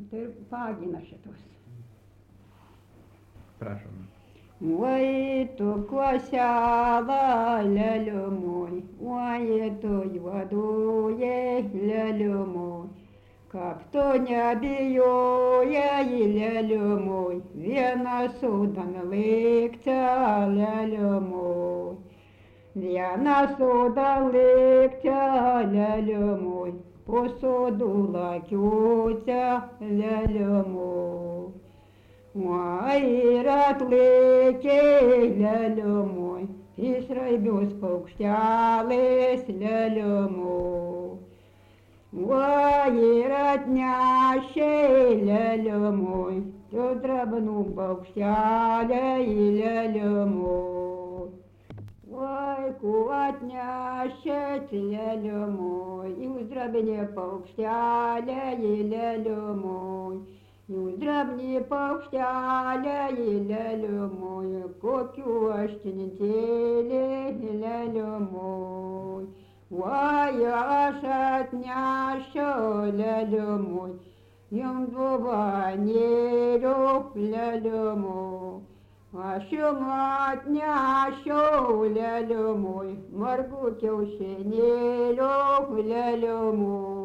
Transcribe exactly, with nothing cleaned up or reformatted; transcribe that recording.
Tai ir pagina šitos. Prašom. Oi, tu kuoselą, leliu moj, oi, tu juoduoji, leliu moj, kap tu nebijojai, leliu moj, vieną sudan likti, leliu moj, vieną sudan likti, leliu moj, po sodų lakiuose, leliu moj. Oi, ir atlikė, leliu moj, išraibius paukštelis, leliu moj. Oi, ir atnešė, leliu moj, tu drabnų paukšteliai, leliu moj. Oi, ku atnešėt, leliu moj, jūs drabinė paukšteliai, leliu moj. Jūs drabni paukšteliai, leliu moj, kokių aštuonintėlį, leliu moj. Oi, aš atnešiau, leliu moj, jums dovanėlių, leliu moj. Aš jums atnešiau, leliu moj, margų kiaušinėlių, leliu moj.